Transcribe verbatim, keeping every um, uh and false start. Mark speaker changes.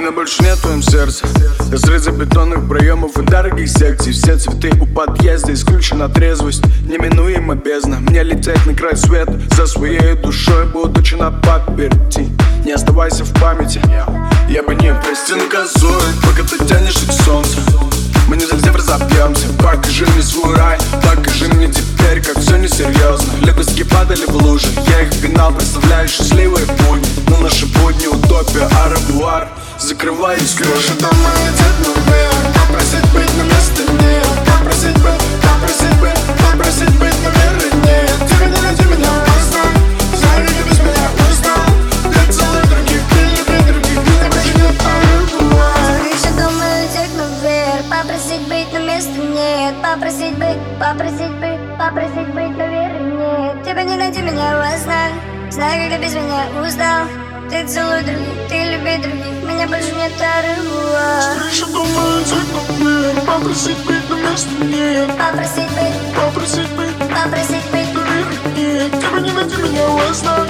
Speaker 1: меня больше нет в твоем сердце. Разрыв бетонных проемов и дорогих секций. Все цветы у подъезда, исключена трезвость, неминуемо бездна. Мне лететь на край света за своей душой, будучи на паперти. Не оставайся в памяти, я бы не простил наказует, пока ты тянешься к солнцу. Мы не совсем разобьемся. Покажи мне свой рай, покажи мне теперь, как все несерьезно. Лепестки падали в лужи, я их пинал, представляю счастливые будни. Но наши будни утопия, арабуар, закрываюсь крыши.
Speaker 2: Дома летит наверх, попросить быть на месте нет. Попросить быть, попросить быть, попросить быть, наверное, нет. Тебе не найти меня поздно, знаю, ты без меня узнал. Для целых других, ты люби других, меня больше нет, арабуар.
Speaker 3: Крыша дома летит наверх, попросить быть на месте нет. Попросить быть, попросить быть, попросить быть, наверное, нет. Тебя не найти меня во снах, знаю, как ты без меня узнал. Ты целуй других, ты люби других, меня больше нет, арабуар.
Speaker 2: Крыша дома летит наверх, попросить быть на месте нет.
Speaker 3: Попросить быть,
Speaker 2: Попросить быть,
Speaker 3: попросить быть,
Speaker 2: наверное, нет. Тебе не найти меня во снах.